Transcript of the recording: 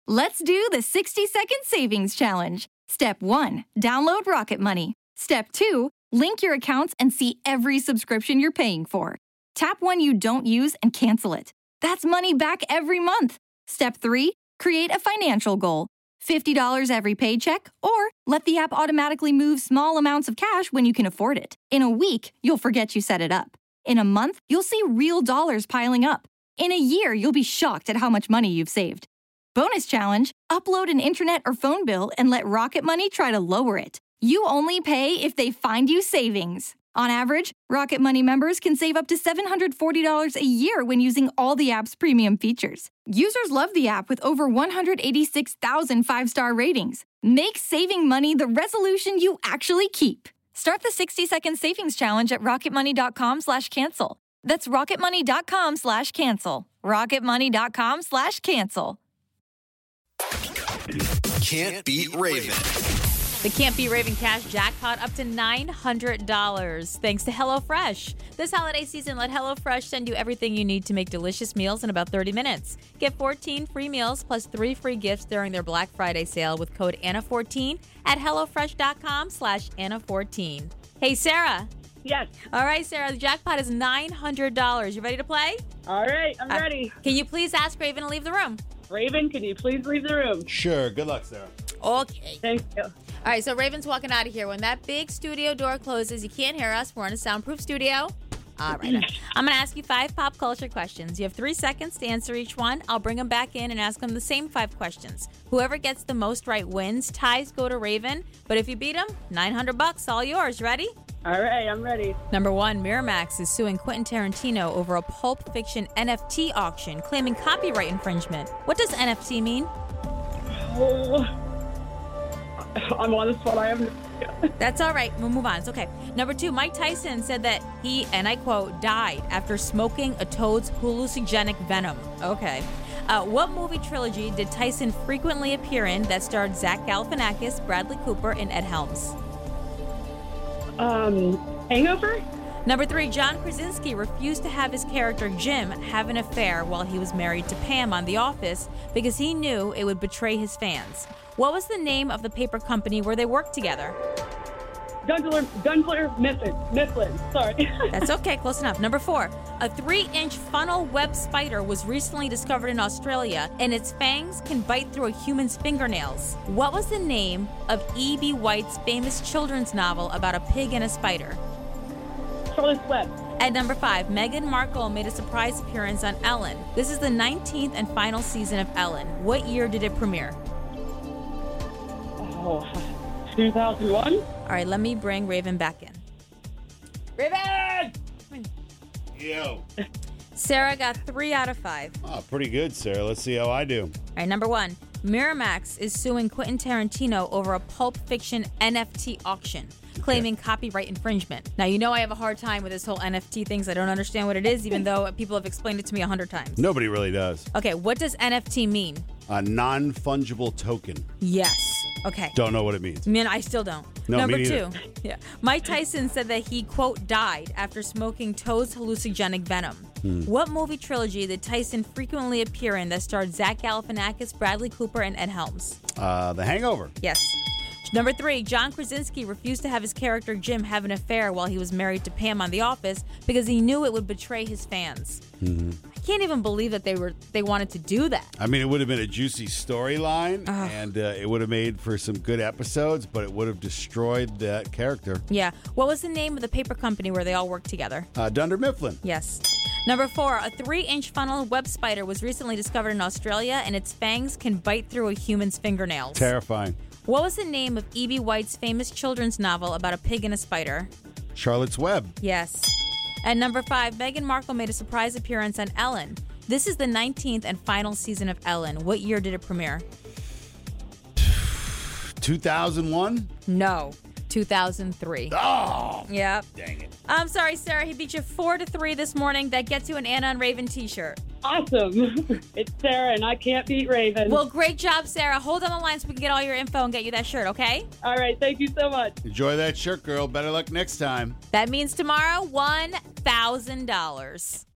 Let's do the 60-second savings challenge. Step 1, download Rocket Money. Step 2, link your accounts and see every subscription you're paying for. Tap one you don't use and cancel it. That's money back every month. Step 3, create a financial goal. $50 every paycheck, or let the app automatically move small amounts of cash when you can afford it. In a week, you'll forget you set it up. In a month, you'll see real dollars piling up. In a year, you'll be shocked at how much money you've saved. Bonus challenge, upload an internet or phone bill and let Rocket Money try to lower it. You only pay if they find you savings. On average, Rocket Money members can save up to $740 a year when using all the app's premium features. Users love the app with over 186,000 five-star ratings. Make saving money the resolution you actually keep. Start the 60-second savings challenge at rocketmoney.com/cancel. That's rocketmoney.com/cancel. rocketmoney.com/cancel. Can't Beat Raven. The Can't Beat Raven cash jackpot up to $900 thanks to HelloFresh. This holiday season, let HelloFresh send you everything you need to make delicious meals in about 30 minutes. Get 14 free meals plus 3 free gifts during their Black Friday sale with code Anna14 at HelloFresh.com/Anna14. Hey, Sarah. Yes. All right, Sarah, the jackpot is $900. You ready to play? All right, I'm ready. Can you please ask Raven to leave the room? Raven, can you please leave the room? Sure. Good luck, Sarah. Okay. Thank you. All right, so Raven's walking out of here. When that big studio door closes, you can't hear us. We're in a soundproof studio. All right. I'm going to ask you 5 pop culture questions. You have 3 seconds to answer each one. I'll bring them back in and ask them the same 5 questions. Whoever gets the most right wins. Ties go to Raven. But if you beat them, $900, all yours. Ready? All right, I'm ready. Number 1, Miramax is suing Quentin Tarantino over a Pulp Fiction NFT auction, claiming copyright infringement. What does NFT mean? Oh, I'm on the spot. I have no idea. That's all right. We'll move on. It's okay. Number 2, Mike Tyson said that he, and I quote, died after smoking a toad's hallucinogenic venom. Okay. What movie trilogy did Tyson frequently appear in that starred Zach Galifianakis, Bradley Cooper, and Ed Helms? Hangover? Number 3, John Krasinski refused to have his character Jim have an affair while he was married to Pam on The Office because he knew it would betray his fans. What was the name of the paper company where they worked together? Dunkler Mifflin. Sorry. That's okay, close enough. Number 4, a 3-inch funnel web spider was recently discovered in Australia, and its fangs can bite through a human's fingernails. What was the name of E.B. White's famous children's novel about a pig and a spider? Charlotte's Web. At number 5, Meghan Markle made a surprise appearance on Ellen. This is the 19th and final season of Ellen. What year did it premiere? 2001? All right, let me bring Raven back in. Raven! Yo. Sarah got 3 out of 5. Oh, pretty good, Sarah. Let's see how I do. All right, number 1. Miramax is suing Quentin Tarantino over a Pulp Fiction NFT auction, claiming copyright infringement. Now, you know I have a hard time with this whole NFT things. I don't understand what it is, even though people have explained it to me 100 times. Nobody really does. Okay, what does NFT mean? A non-fungible token. Yes. Okay. Don't know what it means. Man, I still don't. No, Number me 2. neither. Yeah. Mike Tyson said that he, quote, died after smoking toad's hallucinogenic venom. What movie trilogy did Tyson frequently appear in that starred Zach Galifianakis, Bradley Cooper, and Ed Helms? The Hangover. Yes. Number 3, John Krasinski refused to have his character Jim have an affair while he was married to Pam on The Office because he knew it would betray his fans. I can't even believe that they wanted to do that. I mean, it would have been a juicy storyline, and it would have made for some good episodes, but it would have destroyed that character. Yeah. What was the name of the paper company where they all worked together? Dunder Mifflin. Yes. Number 4, a 3-inch funnel web spider was recently discovered in Australia, and its fangs can bite through a human's fingernails. Terrifying. What was the name of E.B. White's famous children's novel about a pig and a spider? Charlotte's Web. Yes. At number 5, Meghan Markle made a surprise appearance on Ellen. This is the 19th and final season of Ellen. What year did it premiere? 2001? No. 2003. Oh! Yep. Dang it. I'm sorry, Sarah. He beat you 4-3 this morning. That gets you an Anna and Raven t-shirt. Awesome. It's Sarah, and I can't beat Raven. Well, great job, Sarah. Hold on the line so we can get all your info and get you that shirt, okay? All right, thank you so much. Enjoy that shirt, girl. Better luck next time. That means tomorrow, $1,000.